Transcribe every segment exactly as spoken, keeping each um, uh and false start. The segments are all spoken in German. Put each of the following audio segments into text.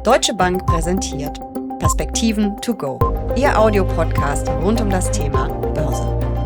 Deutsche Bank präsentiert Perspektiven to go, Ihr Audiopodcast rund um das Thema Börse.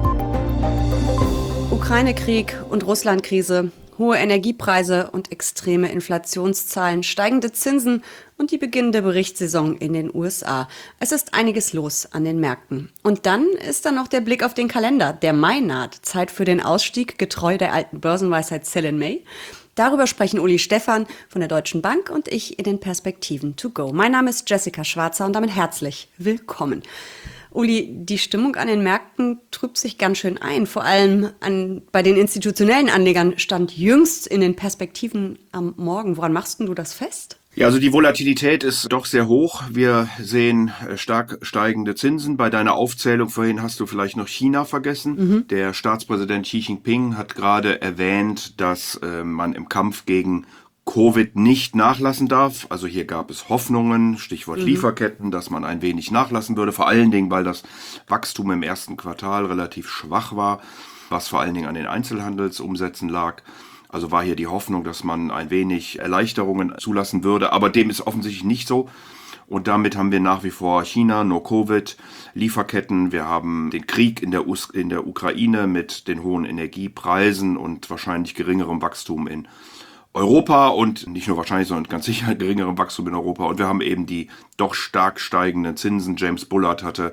Ukraine-Krieg und Russland-Krise, hohe Energiepreise und extreme Inflationszahlen, steigende Zinsen und die beginnende Berichtssaison in den U S A. Es ist einiges los an den Märkten. Und dann ist da noch der Blick auf den Kalender. Der Mai naht. Zeit für den Ausstieg, getreu der alten Börsenweisheit Sell in May. Darüber sprechen Uli Stephan von der Deutschen Bank und ich in den Perspektiven to go. Mein Name ist Jessica Schwarzer und damit herzlich willkommen. Uli, die Stimmung an den Märkten trübt sich ganz schön ein. Vor allem an, bei den institutionellen Anlegern stand jüngst in den Perspektiven am Morgen. Woran machst denn du das fest? Ja, also die Volatilität ist doch sehr hoch. Wir sehen stark steigende Zinsen. Bei deiner Aufzählung vorhin hast du vielleicht noch China vergessen. Mhm. Der Staatspräsident Xi Jinping hat gerade erwähnt, dass äh, man im Kampf gegen Covid nicht nachlassen darf. Also hier gab es Hoffnungen, Stichwort mhm. Lieferketten, dass man ein wenig nachlassen würde. Vor allen Dingen, weil das Wachstum im ersten Quartal relativ schwach war, was vor allen Dingen an den Einzelhandelsumsätzen lag. Also war hier die Hoffnung, dass man ein wenig Erleichterungen zulassen würde. Aber dem ist offensichtlich nicht so. Und damit haben wir nach wie vor China, No Covid, Lieferketten. Wir haben den Krieg in der, Us- in der Ukraine mit den hohen Energiepreisen und wahrscheinlich geringerem Wachstum in Europa und nicht nur wahrscheinlich, sondern ganz sicher geringerem Wachstum in Europa. Und wir haben eben die doch stark steigenden Zinsen. James Bullard hatte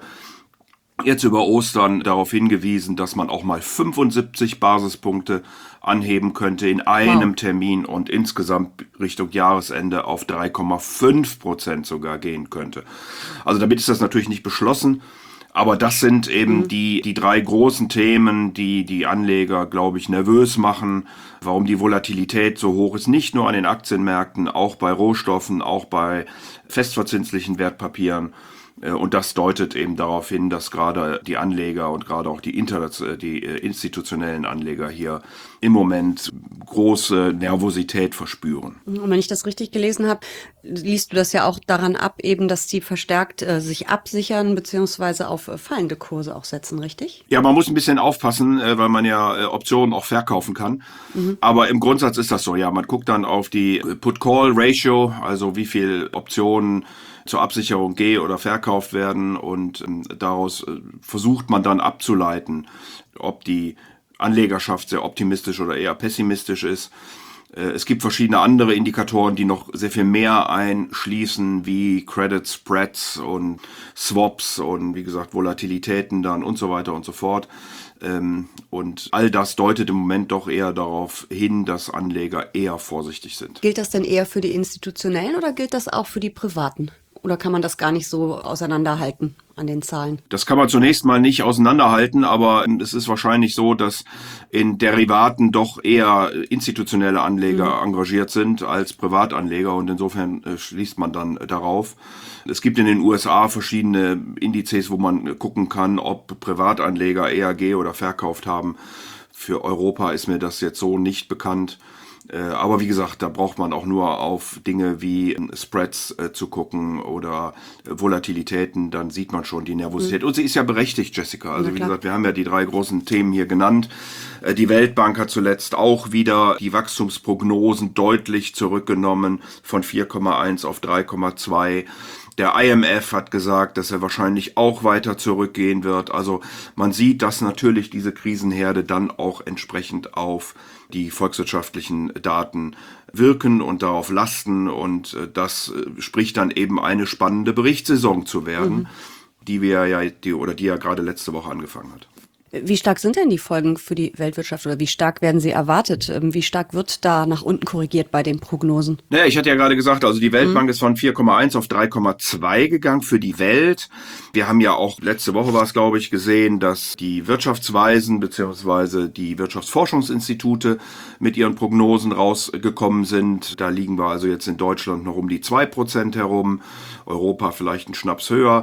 jetzt über Ostern darauf hingewiesen, dass man auch mal fünfundsiebzig Basispunkte anheben könnte in einem wow. Termin und insgesamt Richtung Jahresende auf drei Komma fünf Prozent sogar gehen könnte. Also damit ist das natürlich nicht beschlossen. Aber das sind eben mhm. die, die drei großen Themen, die die Anleger, glaube ich, nervös machen, warum die Volatilität so hoch ist. Nicht nur an den Aktienmärkten, auch bei Rohstoffen, auch bei festverzinslichen Wertpapieren. Und das deutet eben darauf hin, dass gerade die Anleger und gerade auch die, Internet, die institutionellen Anleger hier im Moment große Nervosität verspüren. Und wenn ich das richtig gelesen habe, liest du das ja auch daran ab, eben, dass die verstärkt äh, sich absichern beziehungsweise auf äh, fallende Kurse auch setzen, richtig? Ja, man muss ein bisschen aufpassen, äh, weil man ja äh, Optionen auch verkaufen kann. Mhm. Aber im Grundsatz ist das so, ja, man guckt dann auf die Put-Call-Ratio, also wie viel Optionen zur Absicherung geh- oder verkauft werden und ähm, daraus äh, versucht man dann abzuleiten, ob die Anlegerschaft sehr optimistisch oder eher pessimistisch ist. Äh, es gibt verschiedene andere Indikatoren, die noch sehr viel mehr einschließen, wie Credit Spreads und Swaps und wie gesagt Volatilitäten dann und so weiter und so fort. Ähm, und all das deutet im Moment doch eher darauf hin, dass Anleger eher vorsichtig sind. Gilt das denn eher für die Institutionellen oder gilt das auch für die Privaten? Oder kann man das gar nicht so auseinanderhalten an den Zahlen? Das kann man zunächst mal nicht auseinanderhalten, aber es ist wahrscheinlich so, dass in Derivaten doch eher institutionelle Anleger mhm. engagiert sind als Privatanleger und insofern äh, schließt man dann darauf. Es gibt in den U S A verschiedene Indizes, wo man gucken kann, ob Privatanleger eher ge- oder verkauft haben. Für Europa ist mir das jetzt so nicht bekannt. Aber wie gesagt, da braucht man auch nur auf Dinge wie Spreads äh, zu gucken oder äh, Volatilitäten, dann sieht man schon die Nervosität. Mhm. Und sie ist ja berechtigt, Jessica. Also ja, wie gesagt, wir haben ja die drei großen Themen hier genannt. Äh, die Weltbank hat zuletzt auch wieder die Wachstumsprognosen deutlich zurückgenommen von vier Komma eins auf drei Komma zwei. Der I M F hat gesagt, dass er wahrscheinlich auch weiter zurückgehen wird. Also man sieht, dass natürlich diese Krisenherde dann auch entsprechend auf die volkswirtschaftlichen Daten wirken und darauf lasten. Und das spricht dann eben eine spannende Berichtssaison zu werden, mhm. die wir ja, die, oder die ja gerade letzte Woche angefangen hat. Wie stark sind denn die Folgen für die Weltwirtschaft oder wie stark werden sie erwartet? Wie stark wird da nach unten korrigiert bei den Prognosen? Naja, ich hatte ja gerade gesagt, also die Weltbank mhm. ist von vier Komma eins auf drei Komma zwei gegangen für die Welt. Wir haben ja auch, letzte Woche war es, glaube ich, gesehen, dass die Wirtschaftsweisen bzw. die Wirtschaftsforschungsinstitute mit ihren Prognosen rausgekommen sind. Da liegen wir also jetzt in Deutschland noch um die zwei Prozent herum, Europa vielleicht einen Schnaps höher.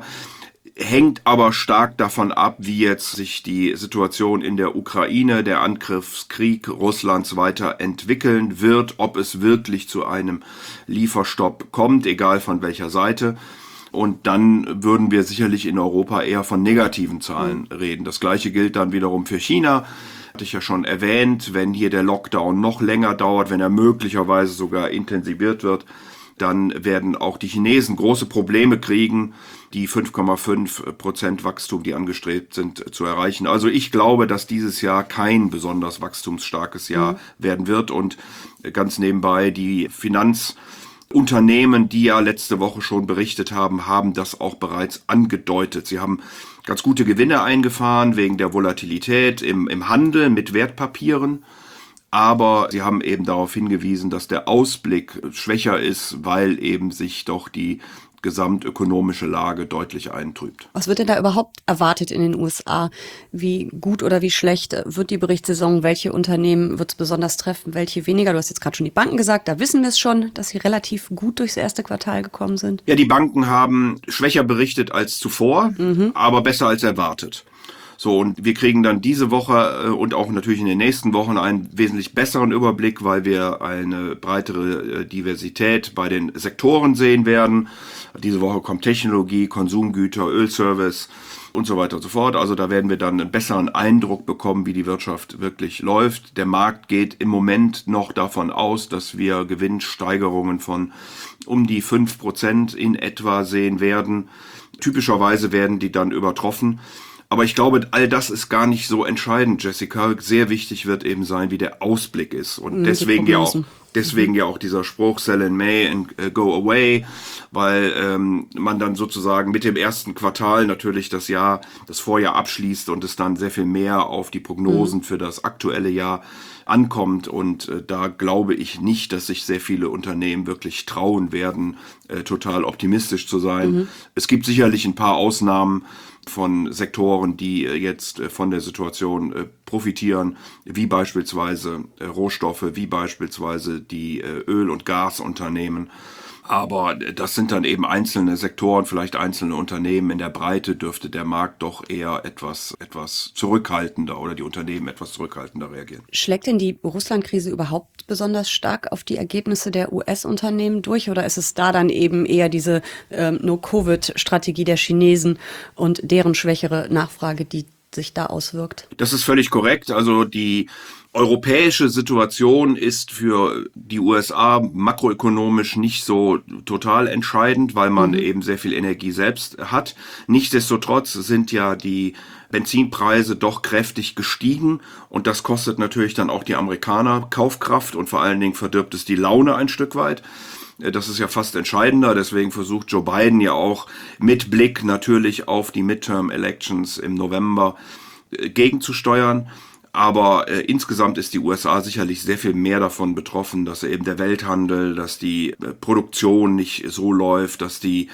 Hängt aber stark davon ab, wie jetzt sich die Situation in der Ukraine, der Angriffskrieg Russlands weiterentwickeln wird, ob es wirklich zu einem Lieferstopp kommt, egal von welcher Seite. Und dann würden wir sicherlich in Europa eher von negativen Zahlen mhm. reden. Das Gleiche gilt dann wiederum für China. Hatte ich ja schon erwähnt, wenn hier der Lockdown noch länger dauert, wenn er möglicherweise sogar intensiviert wird, dann werden auch die Chinesen große Probleme kriegen, die fünf Komma fünf Prozent Wachstum, die angestrebt sind, zu erreichen. Also ich glaube, dass dieses Jahr kein besonders wachstumsstarkes Jahr mhm. werden wird. Und ganz nebenbei, die Finanzunternehmen, die ja letzte Woche schon berichtet haben, haben das auch bereits angedeutet. Sie haben ganz gute Gewinne eingefahren wegen der Volatilität im, im Handel mit Wertpapieren. Aber sie haben eben darauf hingewiesen, dass der Ausblick schwächer ist, weil eben sich doch die gesamtökonomische Lage deutlich eintrübt. Was wird denn da überhaupt erwartet in den U S A? Wie gut oder wie schlecht wird die Berichtssaison? Welche Unternehmen wird es besonders treffen, welche weniger? Du hast jetzt gerade schon die Banken gesagt, da wissen wir es schon, dass sie relativ gut durchs erste Quartal gekommen sind. Ja, die Banken haben schwächer berichtet als zuvor, mhm. aber besser als erwartet. So, und wir kriegen dann diese Woche äh, und auch natürlich in den nächsten Wochen einen wesentlich besseren Überblick, weil wir eine breitere äh, Diversität bei den Sektoren sehen werden. Diese Woche kommt Technologie, Konsumgüter, Ölservice und so weiter und so fort. Also da werden wir dann einen besseren Eindruck bekommen, wie die Wirtschaft wirklich läuft. Der Markt geht im Moment noch davon aus, dass wir Gewinnsteigerungen von um die fünf Prozent in etwa sehen werden. Typischerweise werden die dann übertroffen. Aber ich glaube, all das ist gar nicht so entscheidend, Jessica. Sehr wichtig wird eben sein, wie der Ausblick ist. Und deswegen ja auch, deswegen ja auch dieser Spruch, sell in May and uh, go away, weil ähm, man dann sozusagen mit dem ersten Quartal natürlich das Jahr, das Vorjahr abschließt und es dann sehr viel mehr auf die Prognosen mhm. für das aktuelle Jahr ankommt. Und äh, da glaube ich nicht, dass sich sehr viele Unternehmen wirklich trauen werden, äh, total optimistisch zu sein. Mhm. Es gibt sicherlich ein paar Ausnahmen von Sektoren, die jetzt von der Situation profitieren, wie beispielsweise Rohstoffe, wie beispielsweise die Öl- und Gasunternehmen. Aber das sind dann eben einzelne Sektoren, vielleicht einzelne Unternehmen. In der Breite dürfte der Markt doch eher etwas, etwas zurückhaltender oder die Unternehmen etwas zurückhaltender reagieren. Schlägt denn die Russland-Krise überhaupt besonders stark auf die Ergebnisse der U S-Unternehmen durch? Oder ist es da dann eben eher diese ähm, No-Covid-Strategie der Chinesen und deren schwächere Nachfrage, die sich da auswirkt? Das ist völlig korrekt. Also die europäische Situation ist für die U S A makroökonomisch nicht so total entscheidend, weil man mhm. eben sehr viel Energie selbst hat. Nichtsdestotrotz sind ja die Benzinpreise doch kräftig gestiegen und das kostet natürlich dann auch die Amerikaner Kaufkraft und vor allen Dingen verdirbt es die Laune ein Stück weit. Das ist ja fast entscheidender, deswegen versucht Joe Biden ja auch mit Blick natürlich auf die Midterm Elections im November äh, gegenzusteuern. Aber äh, insgesamt ist die U S A sicherlich sehr viel mehr davon betroffen, dass eben der Welthandel, dass die äh, Produktion nicht so läuft, dass die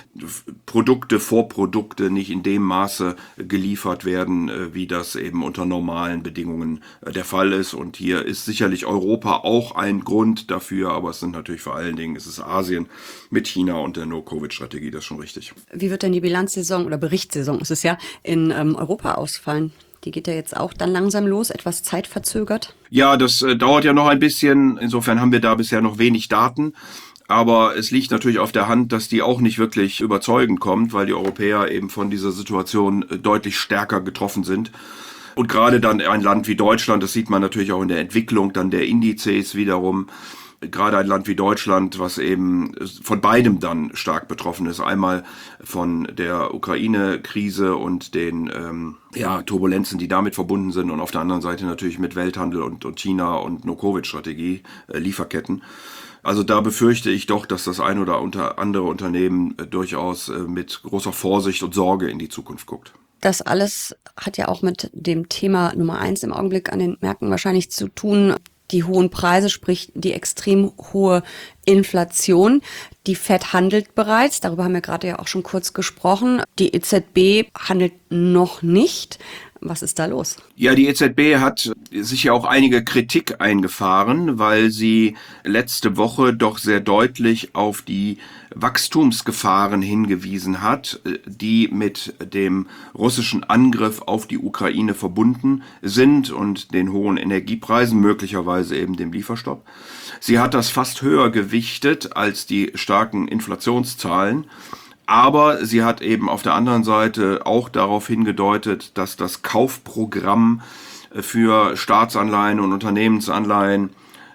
Produkte, Vorprodukte nicht in dem Maße geliefert werden, äh, wie das eben unter normalen Bedingungen äh, der Fall ist. Und hier ist sicherlich Europa auch ein Grund dafür, aber es sind natürlich vor allen Dingen, es ist Asien mit China und der No-Covid-Strategie, das ist schon richtig. Wie wird denn die Bilanzsaison oder Berichtssaison, ist es ja, in ähm, Europa ausfallen? Die geht ja jetzt auch dann langsam los, etwas zeitverzögert. Ja, das äh, dauert ja noch ein bisschen. Insofern haben wir da bisher noch wenig Daten. Aber es liegt natürlich auf der Hand, dass die auch nicht wirklich überzeugend kommt, weil die Europäer eben von dieser Situation äh, deutlich stärker getroffen sind. Und gerade dann ein Land wie Deutschland, das sieht man natürlich auch in der Entwicklung dann der Indizes wiederum, gerade ein Land wie Deutschland, was eben von beidem dann stark betroffen ist. Einmal von der Ukraine-Krise und den ähm, ja, Turbulenzen, die damit verbunden sind und auf der anderen Seite natürlich mit Welthandel und, und China und No-Covid-Strategie, äh, Lieferketten. Also da befürchte ich doch, dass das ein oder unter andere Unternehmen äh, durchaus äh, mit großer Vorsicht und Sorge in die Zukunft guckt. Das alles hat ja auch mit dem Thema Nummer eins im Augenblick an den Märkten wahrscheinlich zu tun. Die hohen Preise, sprich die extrem hohe Inflation. Die Fed handelt bereits, darüber haben wir gerade ja auch schon kurz gesprochen. Die E Z B handelt noch nicht. Was ist da los? Ja, die E Z B hat sich ja auch einige Kritik eingefahren, weil sie letzte Woche doch sehr deutlich auf die Wachstumsgefahren hingewiesen hat, die mit dem russischen Angriff auf die Ukraine verbunden sind und den hohen Energiepreisen, möglicherweise eben dem Lieferstopp. Sie hat das fast höher gewichtet als die starken Inflationszahlen. Aber sie hat eben auf der anderen Seite auch darauf hingedeutet, dass das Kaufprogramm für Staatsanleihen und Unternehmensanleihen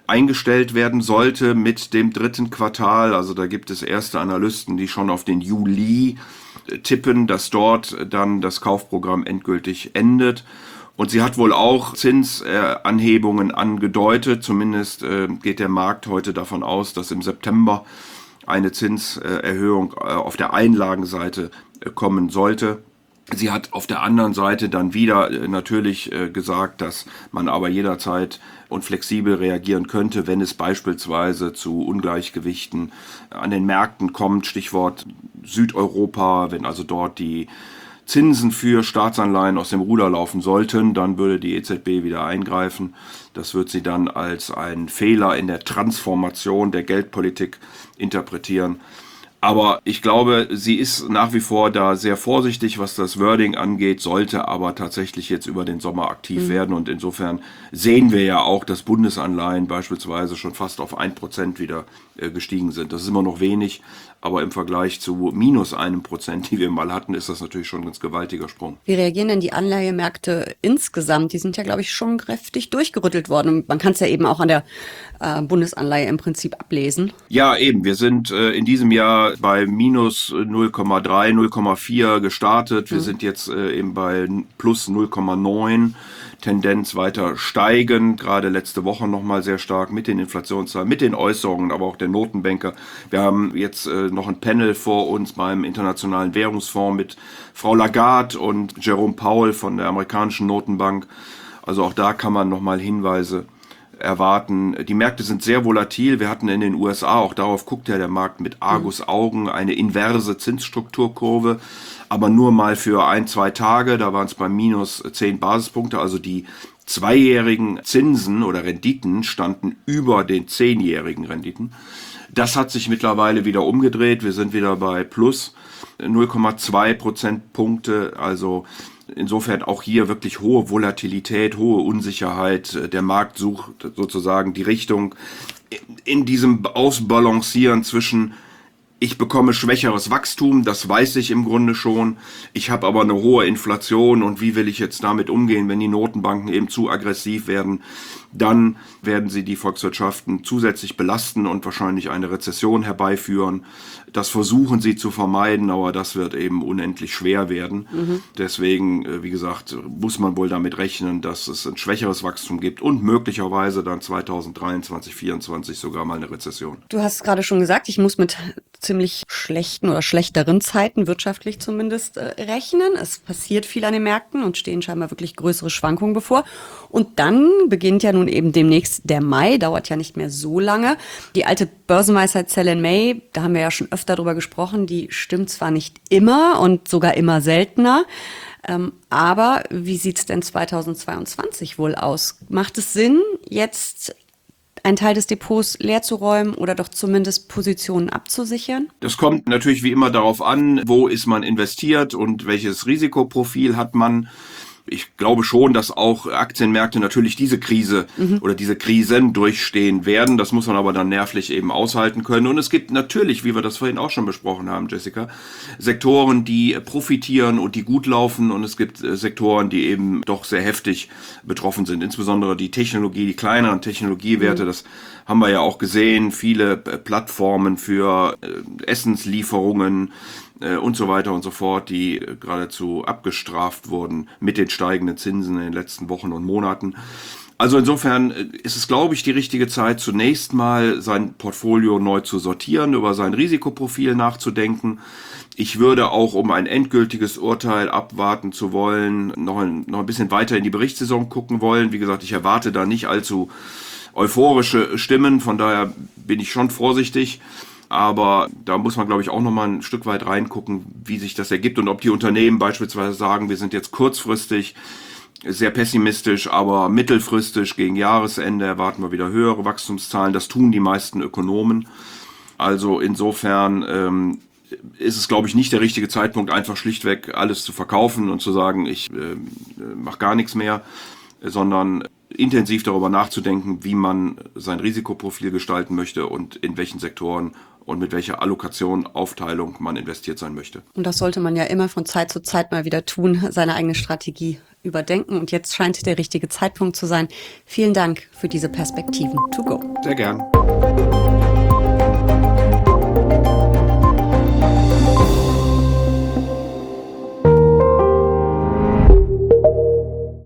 eingestellt werden sollte mit dem dritten Quartal. Also da gibt es erste Analysten, die schon auf den Juli tippen, dass dort dann das Kaufprogramm endgültig endet. Und sie hat wohl auch Zinsanhebungen angedeutet. Zumindest äh, geht der Markt heute davon aus, dass im September eine Zinserhöhung äh, auf der Einlagenseite äh, kommen sollte. Sie hat auf der anderen Seite dann wieder äh, natürlich äh, gesagt, dass man aber jederzeit und flexibel reagieren könnte, wenn es beispielsweise zu Ungleichgewichten an den Märkten kommt. Stichwort Südeuropa, wenn also dort die Zinsen für Staatsanleihen aus dem Ruder laufen sollten, dann würde die E Z B wieder eingreifen. Das wird sie dann als einen Fehler in der Transformation der Geldpolitik interpretieren. Aber ich glaube, sie ist nach wie vor da sehr vorsichtig, was das Wording angeht, sollte aber tatsächlich jetzt über den Sommer aktiv mhm. werden. Und insofern sehen wir ja auch, dass Bundesanleihen beispielsweise schon fast auf ein Prozent wieder äh, gestiegen sind. Das ist immer noch wenig, aber im Vergleich zu minus einem Prozent, die wir mal hatten, ist das natürlich schon ein ganz gewaltiger Sprung. Wie reagieren denn die Anleihemärkte insgesamt? Die sind ja, glaube ich, schon kräftig durchgerüttelt worden. Und man kann es ja eben auch an der äh, Bundesanleihe im Prinzip ablesen. Ja, eben. Wir sind äh, in diesem Jahr bei minus null Komma drei, null Komma vier gestartet. Wir mhm. sind jetzt äh, eben bei plus null Komma neun. Tendenz weiter steigend, gerade letzte Woche nochmal sehr stark mit den Inflationszahlen, mit den Äußerungen, aber auch der Notenbanker. Wir haben jetzt äh, noch ein Panel vor uns beim Internationalen Währungsfonds mit Frau Lagarde und Jerome Powell von der amerikanischen Notenbank. Also auch da kann man nochmal Hinweise erwarten. Die Märkte sind sehr volatil. Wir hatten in den U S A, auch darauf guckt ja der Markt mit Argusaugen, eine inverse Zinsstrukturkurve, aber nur mal für ein, zwei Tage. Da waren es bei minus zehn Basispunkte. Also die zweijährigen Zinsen oder Renditen standen über den zehnjährigen Renditen. Das hat sich mittlerweile wieder umgedreht. Wir sind wieder bei plus null Komma zwei Prozentpunkte. Also insofern auch hier wirklich hohe Volatilität, hohe Unsicherheit. Der Markt sucht sozusagen die Richtung in diesem Ausbalancieren zwischen ich bekomme schwächeres Wachstum, das weiß ich im Grunde schon. Ich habe aber eine hohe Inflation und wie will ich jetzt damit umgehen, wenn die Notenbanken eben zu aggressiv werden? Dann werden sie die Volkswirtschaften zusätzlich belasten und wahrscheinlich eine Rezession herbeiführen. Das versuchen sie zu vermeiden, aber das wird eben unendlich schwer werden. Mhm. Deswegen, wie gesagt, muss man wohl damit rechnen, dass es ein schwächeres Wachstum gibt und möglicherweise dann zweitausenddreiundzwanzig, vierundzwanzig sogar mal eine Rezession. Du hast gerade schon gesagt, ich muss mit ziemlich schlechten oder schlechteren Zeiten, wirtschaftlich zumindest, äh, rechnen. Es passiert viel an den Märkten und stehen scheinbar wirklich größere Schwankungen bevor. Und dann beginnt ja nun eben demnächst der Mai, dauert ja nicht mehr so lange. Die alte Börsenweisheit Sell in May, da haben wir ja schon öfter drüber gesprochen, die stimmt zwar nicht immer und sogar immer seltener, ähm, aber wie sieht's denn zweitausendzweiundzwanzig wohl aus? Macht es Sinn, jetzt einen Teil des Depots leer zu räumen oder doch zumindest Positionen abzusichern? Das kommt natürlich wie immer darauf an, wo ist man investiert und welches Risikoprofil hat man. Ich glaube schon, dass auch Aktienmärkte natürlich diese Krise mhm. oder diese Krisen durchstehen werden. Das muss man aber dann nervlich eben aushalten können. Und es gibt natürlich, wie wir das vorhin auch schon besprochen haben, Jessica, Sektoren, die profitieren und die gut laufen. Und es gibt Sektoren, die eben doch sehr heftig betroffen sind. Insbesondere die Technologie, die kleineren Technologiewerte, mhm. das haben wir ja auch gesehen. Viele Plattformen für Essenslieferungen und so weiter und so fort, die geradezu abgestraft wurden mit den steigenden Zinsen in den letzten Wochen und Monaten. Also insofern ist es, glaube ich, die richtige Zeit, zunächst mal sein Portfolio neu zu sortieren, über sein Risikoprofil nachzudenken. Ich würde auch, um ein endgültiges Urteil abwarten zu wollen, noch ein, noch ein bisschen weiter in die Berichtssaison gucken wollen. Wie gesagt, ich erwarte da nicht allzu euphorische Stimmen, von daher bin ich schon vorsichtig. Aber da muss man, glaube ich, auch noch mal ein Stück weit reingucken, wie sich das ergibt und ob die Unternehmen beispielsweise sagen, wir sind jetzt kurzfristig sehr pessimistisch, aber mittelfristig gegen Jahresende erwarten wir wieder höhere Wachstumszahlen. Das tun die meisten Ökonomen. Also insofern ähm, ist es, glaube ich, nicht der richtige Zeitpunkt, einfach schlichtweg alles zu verkaufen und zu sagen, ich äh, mache gar nichts mehr, sondern intensiv darüber nachzudenken, wie man sein Risikoprofil gestalten möchte und in welchen Sektoren und mit welcher Allokation, Aufteilung man investiert sein möchte. Und das sollte man ja immer von Zeit zu Zeit mal wieder tun, seine eigene Strategie überdenken. Und jetzt scheint der richtige Zeitpunkt zu sein. Vielen Dank für diese Perspektiven to go. Sehr gern.